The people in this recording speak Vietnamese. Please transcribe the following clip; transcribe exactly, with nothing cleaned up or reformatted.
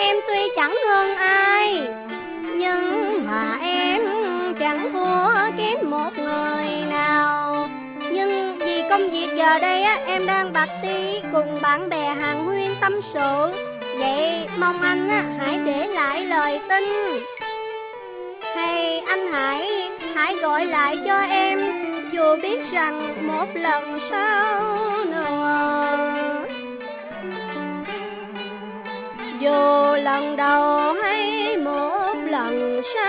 em tuy chẳng hơn ai, nhưng mà em chẳng thua kém một người nào. Nhưng vì công việc giờ đây á, em đang bạch đi cùng bạn bè hàng huyên tâm sự. Vậy mong anh á, hãy để lại lời tin. Hay anh hãy, hãy gọi lại cho em, dù biết rằng một lần sau nữa. Dù lần đầu hay một lần sau